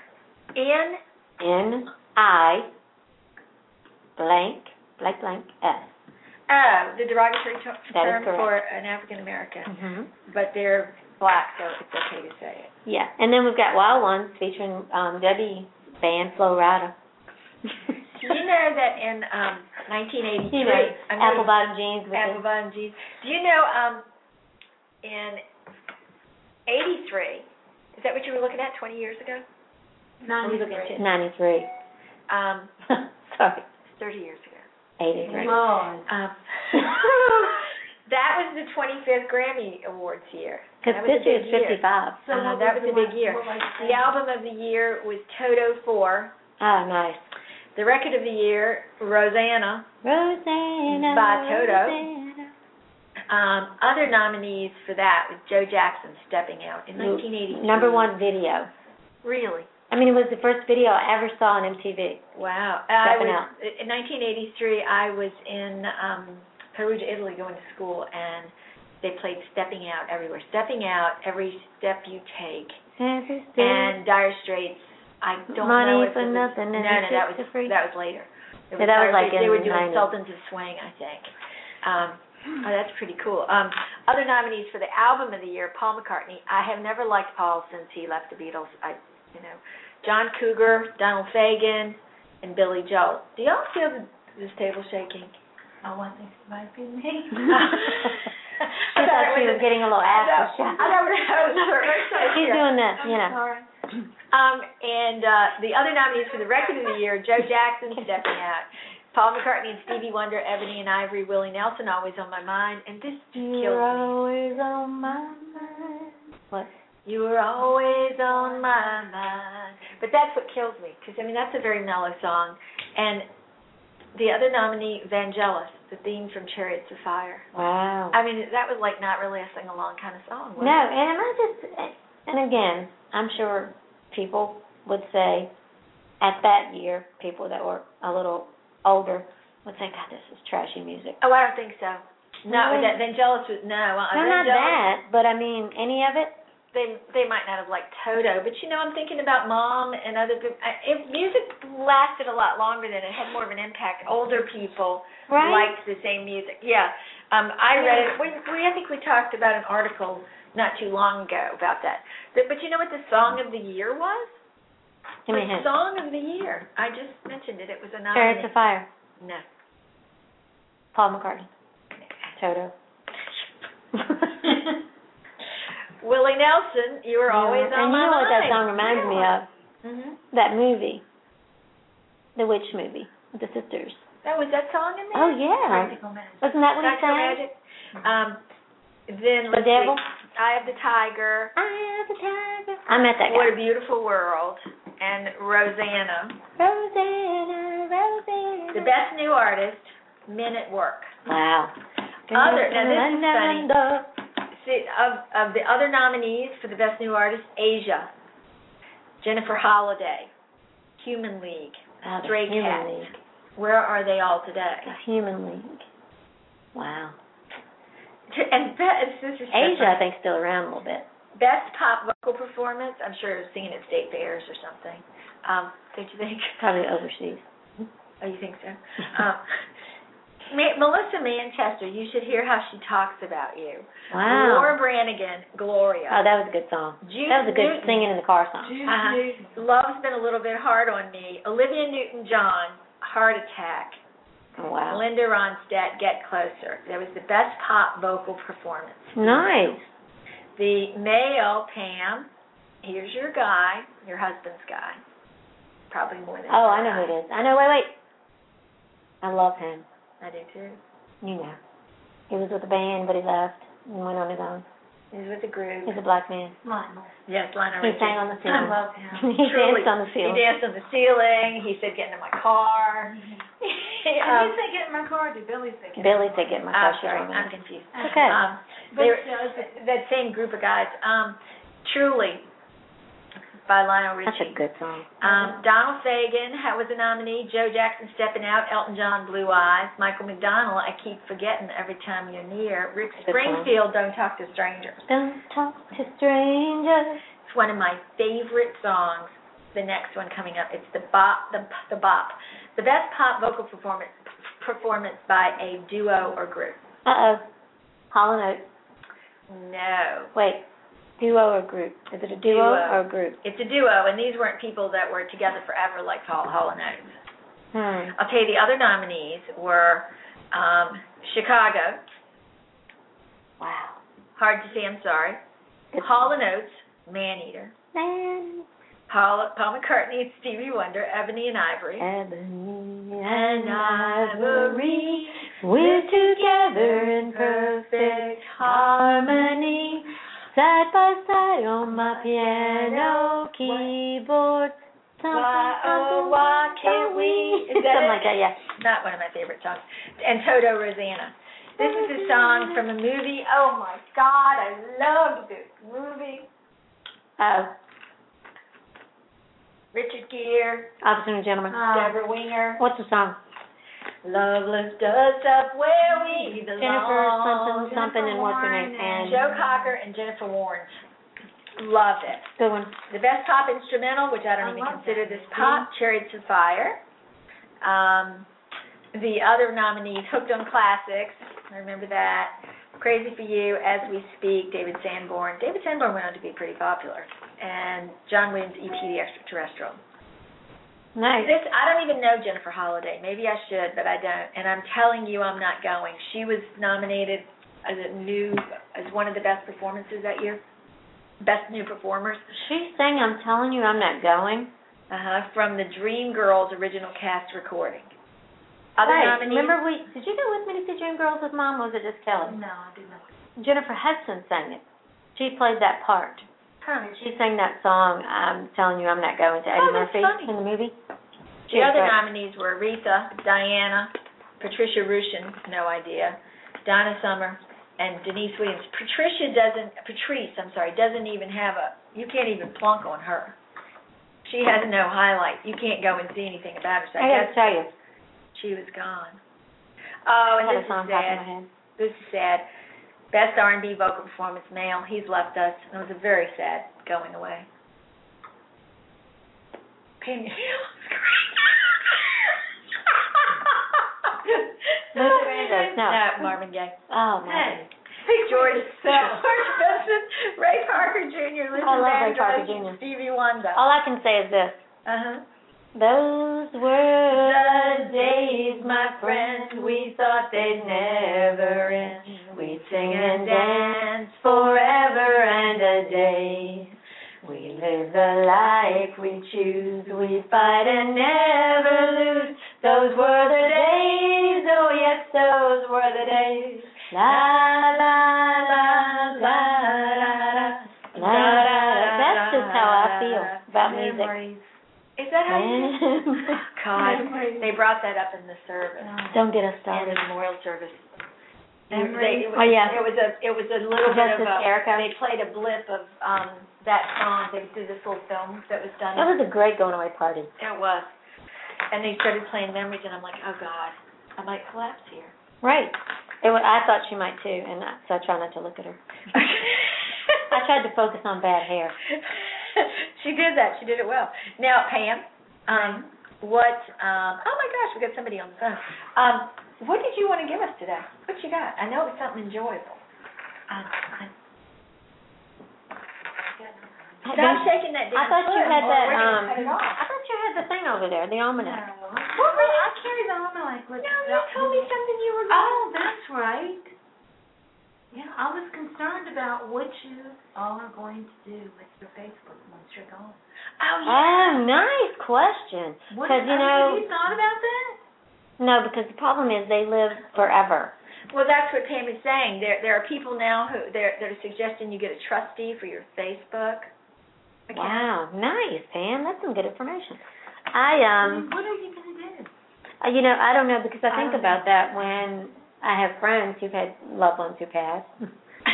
N-I blank, blank, blank, S. Oh, the derogatory term That is correct. for an African American. Mm-hmm. But they're black, so it's okay to say it. Yeah, and then we've got Wild Ones featuring Debbie band Flo Rida. Do you know that in 1983, You know, apple bottom jeans. Apple bottom jeans. Do you know in 83. Is that what you were looking at 20 years ago? 93. 93. Sorry. 30 years ago. 83. Lord. That was the 25th Grammy Awards year. Because That was this a year's big year. 55. So what That was a big the year. one- what was The album of the year was Toto 4. Oh, nice. The record of the year, Rosanna. Rosanna. By Toto. Rosanna. Other nominees for that was Joe Jackson, Stepping Out, in 1983. Number one video. Really? I mean, it was the first video I ever saw on MTV. Wow. Stepping Out. In 1983, I was in Perugia, Italy, going to school, and they played Stepping Out everywhere. Stepping Out, every step you take. And Dire Straits, I don't Money know if for it was, nothing and no, that was for free. later. It Yeah, that was Dire like Straits. They in were doing 90s. Sultans of Swing, I think. Oh, that's pretty cool. Other nominees for the album of the year, Paul McCartney. I have never liked Paul since he left the Beatles. John Cougar, Donald Fagen, and Billy Joel. Do y'all feel this table shaking? Oh, I think it might be me. She thought she was getting a little after shot. I don't know. She's doing that, you know. Sorry. And the other nominees for the record of the year, Joe Jackson, Stepping Out, Paul McCartney and Stevie Wonder, Ebony and Ivory, Willie Nelson, Always on My Mind, and this just kills You're me. always on my mind. What? You were always on my mind. But that's what kills me, because, that's a very mellow song. And the other nominee, Vangelis, the theme from Chariots of Fire. Wow. That was like not really a sing-along kind of song, was No, it? and again, I'm sure people would say, at that year, people that were a little older would say, God, this is trashy music. Oh, I don't think so. No, Really? that Vangelis was, no. No, not Vangelis, that, but any of it? They might not have liked Toto, but I'm thinking about Mom and other people. If music lasted a lot longer, then it had more of an impact. Older people liked the same music. Yeah, I read it. I think we talked about an article not too long ago about that. But you know what the song of the year was? Give me a hint. Song of the year. I just mentioned it. It was a nominee. Chariots of Fire. No. Paul McCartney. Toto. Willie Nelson, You Were Always on My Mind. And you know what that song reminds me of? Mm-hmm. That movie. The witch movie with the sisters. Oh, was that song in there? Oh, yeah. Practical Magic. Wasn't that what he Practical sang? Magic. Then The Devil? Eye of the Tiger. I have the tiger. I met that What a guy. Beautiful World. And Rosanna. Rosanna, Rosanna. The Best New Artist, Men at Work. Wow. Now this is funny. See, of the other nominees for the Best New Artist, Asia, Jennifer Holliday, Human League, Stray Human Cats. League. Where are they all today? The Human League. Wow. And this is Asia, I think, still around a little bit. Best pop vocal performance, I'm sure singing at state fairs or something. Don't you think? Probably overseas. Oh, you think so? Melissa Manchester, you should hear how she talks about you. Wow. Laura Branigan, Gloria. Oh, that was a good song. Juice That was a good Newton. singing in the car song. Love's Been a Little Bit Hard on Me. Olivia Newton-John, Heart Attack. Oh, wow. Linda Ronstadt, Get Closer. That was the best pop vocal performance. Nice. The male, Pam, Here's Your Guy, your husband's guy. Probably more than Oh, your I know guy. who it is. I know, wait. I love him. I do too. You know. He was with the band, but he left and went on his own. He's with the group. He's a black man. Lionel. Yes, Lionel He Richie. sang on the I ceiling. love him. He Truly. danced on the ceiling. He danced on the ceiling. He said, "Get into my car." And you say get in my car, or did Billy say get in Billy my said, car? "Get my I'm car." sorry, She's I'm confused. okay. But They were, still, that same group of guys. Truly, by Lionel Richie. That's a good song. Donald Fagen was a nominee. Joe Jackson, Stepping Out. Elton John, Blue Eyes. Michael McDonald, I Keep Forgetting Every Time You're Near. Rick Good Springfield, Don't Talk to Strangers. Don't talk to strangers. It's one of my favorite songs. The next one coming up, it's the bop. The best pop vocal performance by a duo or group. Uh-oh. Hall & Oates. No. Wait. Duo or group? Is it a duo or a group? It's a duo, and these weren't people that were together forever like Hall & Oates. I'll tell you the other nominees were Chicago. Wow. Hard to Say I'm Sorry. Hall & Oates, Man-Eater. Man. Paul McCartney, Stevie Wonder, Ebony and Ivory. Ebony and ivory, we're together in perfect harmony, side by side on my piano keyboard. Why can't we? Is that Something it? like that, yeah. Not one of my favorite songs. And Toto Rosanna. This is a song from a movie. Oh my God, I loved this movie. Richard Gere, Officer and Gentleman. Deborah Winger. What's the song? Love lifts us up where we belong. Jennifer something and what's her name? And Joe Cocker and Jennifer Warren. Loved it. good one. The best pop instrumental, which I don't even consider this pop, Chariots of Fire. The other nominees, Hooked on Classics, I remember that. Crazy for You, As We Speak, David Sanborn. David Sanborn went on to be pretty popular. And John Williams' E.T. the Extraterrestrial. Nice. I don't even know Jennifer Holliday. Maybe I should, but I don't. And I'm telling you, I'm not going. She was nominated as one of the best performances that year. Best new performers. She's saying, I'm telling you, I'm not going. From the Dreamgirls original cast recording. Other nominees. Remember did you go with me to see Dreamgirls with Mom, or was it just Kelly? No, I did not. Jennifer Hudson sang it. She played that part. She sang that song, I'm telling you, I'm not going, to Eddie Murphy funny. in the movie. The other nominees were Aretha, Diana, Patricia Rushen, no idea, Donna Summer, and Denise Williams. Patrice doesn't even have you can't even plunk on her. She has no highlight. You can't go and see anything about her. So I got to tell you. She was gone. Oh, and I had this a song is pop in sad. my head. This is sad. Best R&B vocal performance, male. He's left us. It was a very sad going away. Penny. Luther Vandross, no. Marvin Gaye. Oh, my. George Benson, Ray Parker Jr., Luther I love Ray Parker Vandross, Jr. Stevie Wonder. All I can say is this. Those were the days, my friend, we thought they'd never end. We'd sing and dance forever and a day. We live the life we choose, we fight and never lose. Those were the days, oh yes, those were the days. La la la la la la la. That's just how I feel about music. Is that how you feel? God, they brought that up in the service. Don't get us In started. the memorial service. Memories. Oh, yeah. It was a little bit of Justice Erica. They played a blip of that song. They did this little film that was done. That was a great going away party. It was. And they started playing memories, and I'm like, oh God, I might collapse here. Right. I thought she might too, and so I try not to look at her. I tried to focus on bad hair. She did that. She did it well. Now, Pam, what? Oh my gosh, we got somebody on the phone. What did you want to give us today? What you got? I know it was something enjoyable. Stop shaking that. I thought you had that. Cut it off. I thought you had the thing over there, the almanac. No. I carry the almanac with You told me something you were going. Oh, that's right. Yeah, I was concerned about what you all are going to do with your Facebook once you're gone. Oh, yeah. Oh, nice question. Because, have you thought about that? No, because the problem is they live forever. Well, that's what Pam is saying. There are people now who that are suggesting you get a trustee for your Facebook account. Wow, nice, Pam. That's some good information. What are you going to do? I don't know, because I think about that when I have friends who've had loved ones who passed. I'm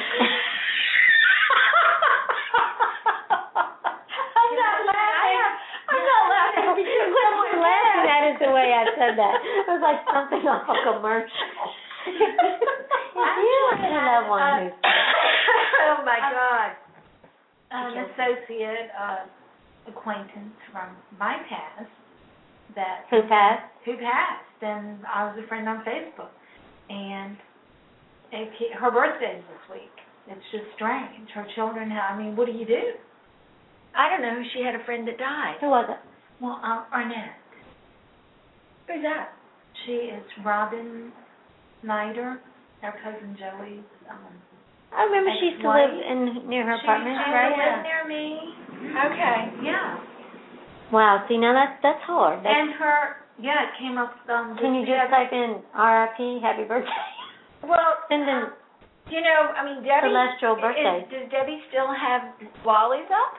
not laughing. What's laughing at is the way I said that. It was like something off a commercial. You had a loved one who's Oh my God. An associate acquaintance from my past who passed. And I was a friend on Facebook. And her birthday is this week. It's just strange. Her children what do you do? I don't know. She had a friend that died. Who was it? Well, Arnett. Who's that? She is Robin Snyder, our cousin Joey's I remember she used to live near her apartment, She right? lives near me. Okay. Yeah. Wow. See, now that's hard. And her, it came up. Can you just type in R.I.P. Happy birthday? Well, Send in Debbie. celestial birthday. Does Debbie still have Wally's up?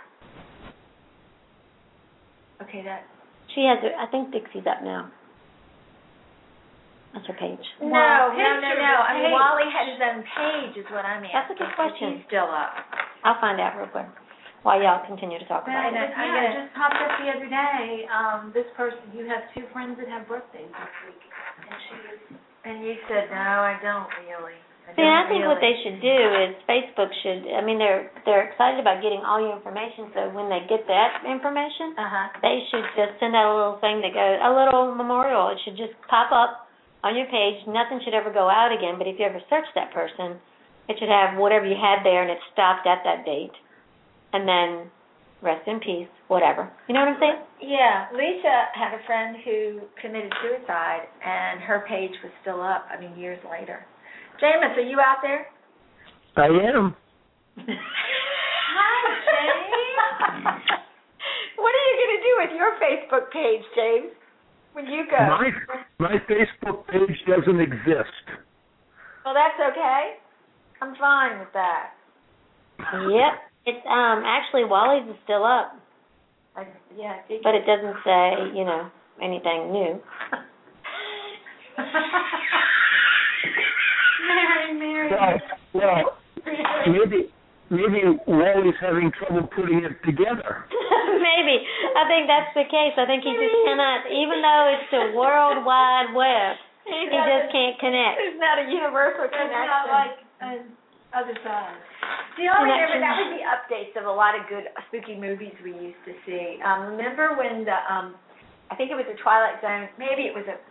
Okay, She has. I think Dixie's up now. That's her page. No. Well, I mean, Wally had his own page, is what I'm asking. That's a good question. He's still up. I'll find out real quick while y'all continue to talk about it. It just popped up the other day. This person, you have 2 friends that have birthdays this week, And you said, no, I don't really. See, I think what they should do is Facebook should. I mean, they're excited about getting all your information. So when they get that information, they should just send out a little thing that goes, a little memorial. It should just pop up on your page. Nothing should ever go out again. But if you ever search that person, it should have whatever you had there, and it stopped at that date. And then rest in peace, whatever. You know what I'm saying? Yeah. Lisa had a friend who committed suicide, and her page was still up, years later. Jameis, are you out there? I am. Hi, James. What are you going to do with your Facebook page, James, when you go? My Facebook page doesn't exist. Well, that's okay. I'm fine with that. Yep. It's actually Wally's is still up, but it doesn't say anything new. Mary. Well, maybe Wally's having trouble putting it together. Maybe. I think that's the case. I think he just cannot, even though it's the World Wide Web, he just can't connect. There's not a universal It's connection. not like other side. See, I remember that was the updates of a lot of good spooky movies we used to see. Remember when the I think it was the Twilight Zone. Maybe it was a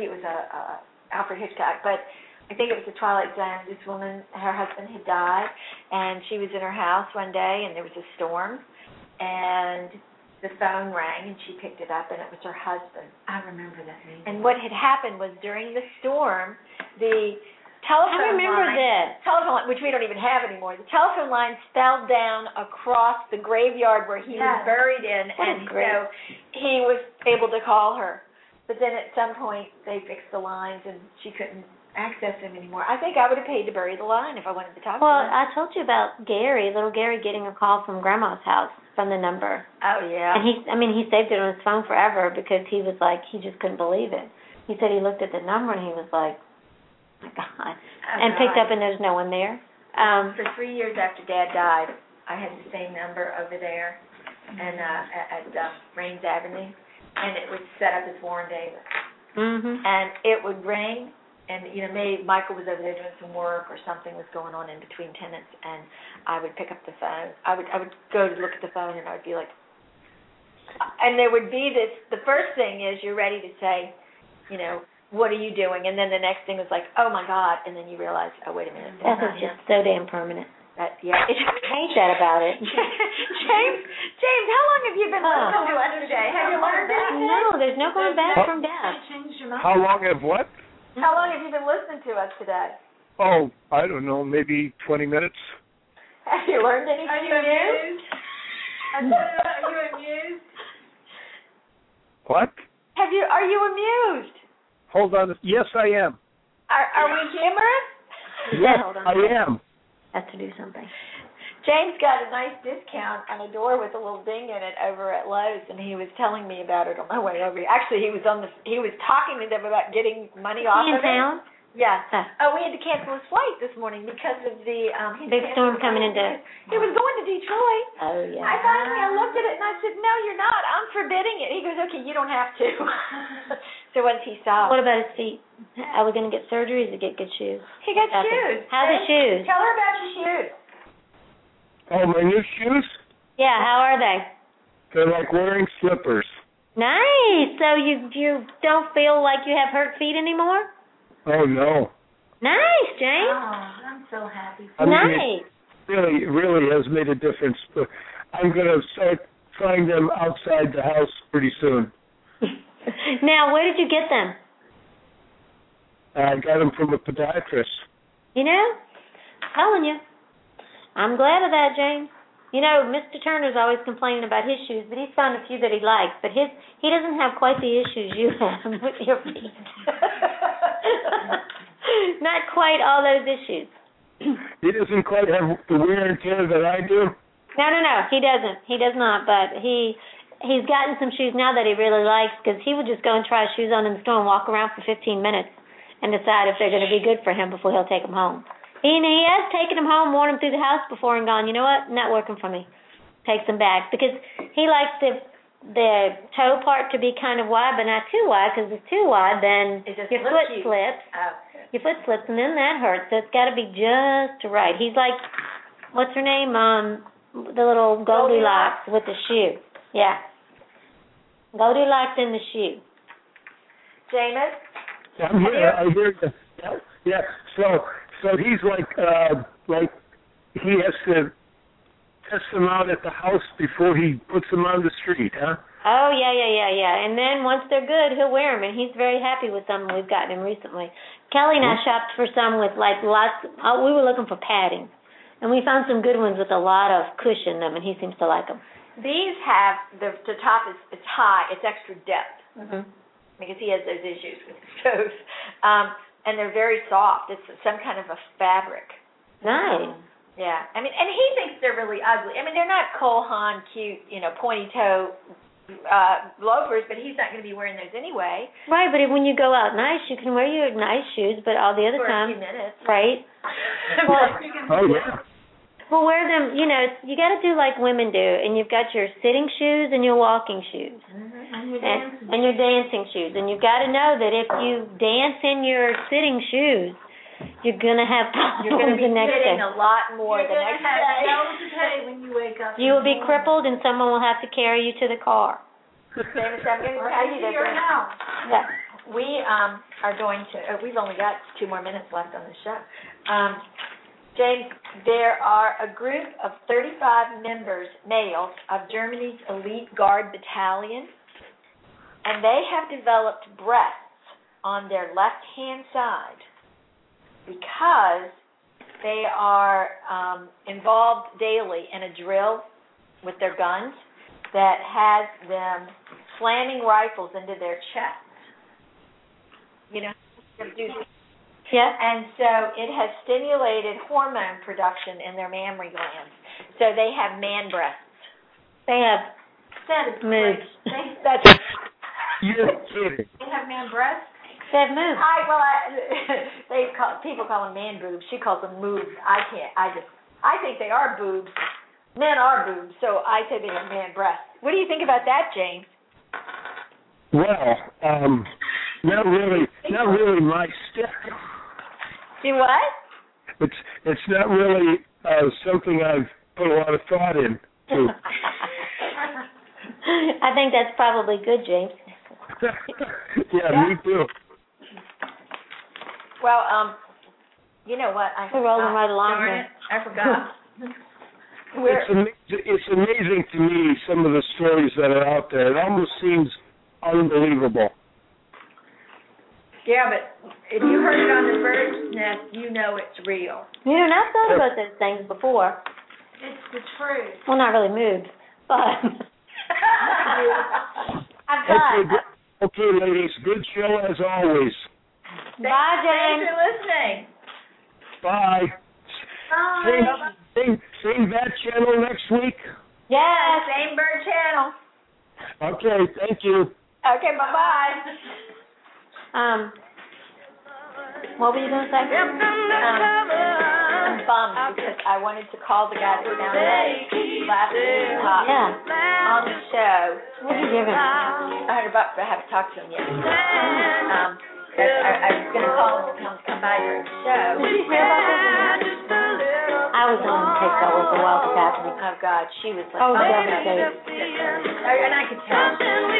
Alfred Hitchcock, but I think it was the Twilight Zone. This woman, her husband had died, and she was in her house one day, and there was a storm, and the phone rang, and she picked it up, and it was her husband. I remember that movie. And what had happened was during the storm, the telephone line, which we don't even have anymore, the telephone line fell down across the graveyard where he was buried in, and so he was able to call her. But then at some point they fixed the lines and she couldn't access him anymore. I think I would have paid to bury the line if I wanted to talk to him. Well, I told you about little Gary getting a call from Grandma's house from the number. Oh, yeah. And he saved it on his phone forever because he was like, he just couldn't believe it. He said he looked at the number and he was like, oh my God. And picked up and there's no one there. For 3 years after Dad died, I had the same number over there and at Rains Avenue, and it was set up as Warren Davis. Mm-hmm. And it would ring, and maybe Michael was over there doing some work or something was going on in between tenants, and I would pick up the phone. I would go to look at the phone, and I would be like, and there would be this. The first thing is you're ready to say, what are you doing? And then the next thing was like, oh my God, and then you realize, oh wait a minute, That is just so damn permanent. I hate that about it. James, how long have you been listening to us today? Have you learned anything? No, there's no going back from Dad. How long have what? How long have you been listening to us today? Oh, I don't know, maybe 20 minutes. Have you learned anything? Are you amused? Are you amused? What? Are you amused? Hold on. Yes, I am. Are we humorous? Yes, Hold on. I am. Have to do something. James got a nice discount on a door with a little ding in it over at Lowe's, and he was telling me about it on my way over. Actually, he was talking to them about getting money off of it. In town? Yeah. Oh, we had to cancel his flight this morning because of the big storm coming into. He was going to Detroit. Oh yeah. I looked at it and I said, "No, you're not. I'm forbidding it." He goes, "Okay, you don't have to." So once he stopped. What about his feet? Are we going to get surgery or get good shoes? He got shoes. How are the shoes? Tell her about your shoes. Oh, my new shoes? Yeah, how are they? They're like wearing slippers. Nice. So you don't feel like you have hurt feet anymore? Oh, no. Nice, James. Oh, I'm so happy. Nice. It really has made a difference. But I'm going to start trying them outside the house pretty soon. Now, where did you get them? I got them from a podiatrist. I'm telling you. I'm glad of that, James. You know, Mr. Turner's always complaining about his shoes, but he's found a few that he likes. But he doesn't have quite the issues you have with your feet. Not quite all those issues. He doesn't quite have the wear and tear that I do. No, he doesn't. He does not. But he's gotten some shoes now that he really likes, because he would just go and try his shoes on in the store and walk around for 15 minutes and decide if they're going to be good for him before he'll take them home. He has taken them home, worn them through the house before, and gone, you know what, not working for me. Takes them back, because he likes the toe part to be kind of wide, but not too wide, because if it's too wide, then your foot slips. Your foot slips, and then that hurts. So it's got to be just right. He's like, what's her name? The little Goldilocks with the shoe. Yeah. Goldilocks in the shoe. Jameis? I'm here. I hear you. Yeah. So he's like he has to test them out at the house before he puts them on the street, huh? Oh, yeah. And then once they're good, he'll wear them, and he's very happy with some we've gotten him recently. Kelly and I shopped for some with like lots. We were looking for padding, and we found some good ones with a lot of cushion in them, and he seems to like them. These have, the top is it's high, it's extra depth, because he has those issues with his toes. And they're very soft. It's some kind of a fabric. Nice. Yeah. I mean, and he thinks they're really ugly. I mean, they're not Cole Haan cute, pointy toe loafers, but he's not going to be wearing those anyway. Right, but when you go out nice, you can wear your nice shoes, but all the other time. For a few minutes. Right. Well, wear them, you got to do like women do, and you've got your sitting shoes and your walking shoes. And your dancing shoes. And you've got to know that if you dance in your sitting shoes, you're going to have problems the next day. You're going to be sitting a lot more the next day. When you wake up. You will be crippled, and someone will have to carry you to the car. Jameis, I'm going to tell you this. Yeah. We are going to, we've only got 2 more minutes left on the show. James, there are a group of 35 members, males, of Germany's elite guard battalion, and they have developed breasts on their left-hand side because they are involved daily in a drill with their guns that has them slamming rifles into their chests. Yeah. And so it has stimulated hormone production in their mammary glands. So they have man breasts. They have moves. You're kidding. They have man breasts? They have moves. People call them man boobs. She calls them moves. I think they are boobs. Men are boobs, so I say they have man breasts. What do you think about that, James? Well, not really my style. Do what? It's not really something I've put a lot of thought into. I think that's probably good, James. Yeah, me too. Well, you know what? We're rolling right along Darn here. it, I forgot. It's amazing to me, some of the stories that are out there. It almost seems unbelievable. Yeah, but if you heard it on the bird's nest, you know it's real. And I've thought about those things before. It's the truth. Well, not really moved, but I've thought. Okay, ladies, good show as always. Bye, James. Thanks for listening. Bye. Same Bat Channel next week? Yeah, same bird channel. Okay, thank you. Okay, bye-bye. What were you going to say? I'm bummed because I wanted to call the guy that found that last top on the show. What did you give him? $100. I haven't talked to him yet. I was going to call him to come by during the show. Did you hear about this? I was on the take over for a while to Catherine. Oh, God, she was like, devastated. And I could tell.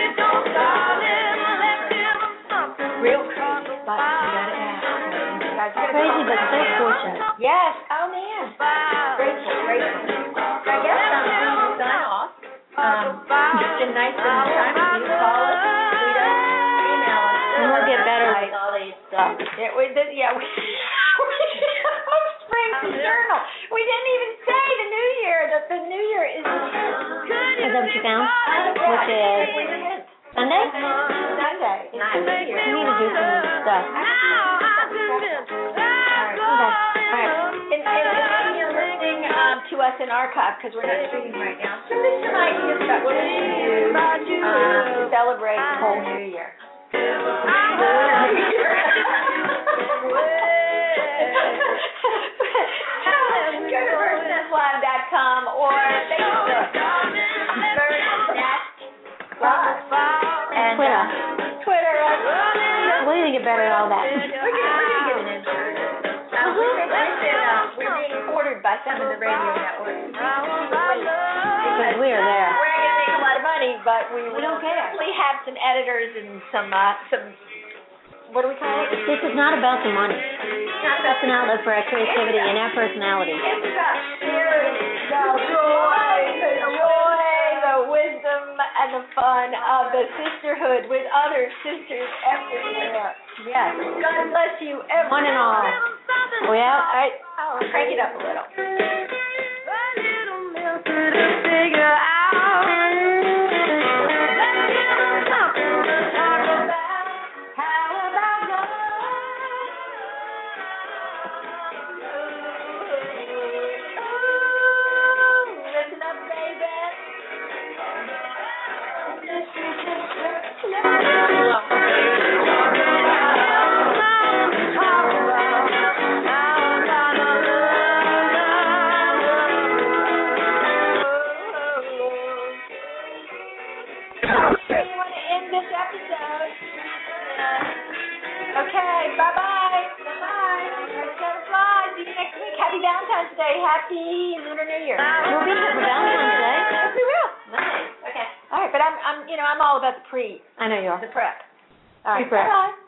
Real crazy, but you got it now. Crazy, but so fortunate. Yes. Oh, man. Grateful. I guess I'm sign off. It's been nice spending time with you. Call us, tweet us, email us. And we'll get better with all these stuff. Yeah, we Spring Journal. We didn't even say the New Year. That the New Year is. Is that what you found? Which is Sunday? Sunday. It's the New Year. We need to do some stuff. And you're listening to us in archive because we're not streaming right now. Send us some ideas about what we should do to celebrate the whole New Year. Go to birdsnestlive.com or Facebook. Birds Nest Live. And Twitter. We need to get better at all that. We're gonna get an intern. We're being ordered by some of the radio networks. Because we are there. We're not gonna make a lot of money, but we don't care. We have some editors and some what do we call it? This is not about the money. It's an outlet for our creativity and our personality. It's about spirit, the joy, the wisdom, and the fun of the sisterhood with other sisters everywhere. Yes. God bless you, everyone. One and all. We out? All right, I'll crank it up a little. Listen up, baby. Okay, bye-bye. Bye-bye. Let's go to fly. See you next week. Happy Valentine's Day. Happy Lunar New Year. We'll be here for Valentine's Day. Yes, we will. Nice. Okay. All right, but I'm all about the I know you are. the prep. All right, Pre-prep. bye-bye.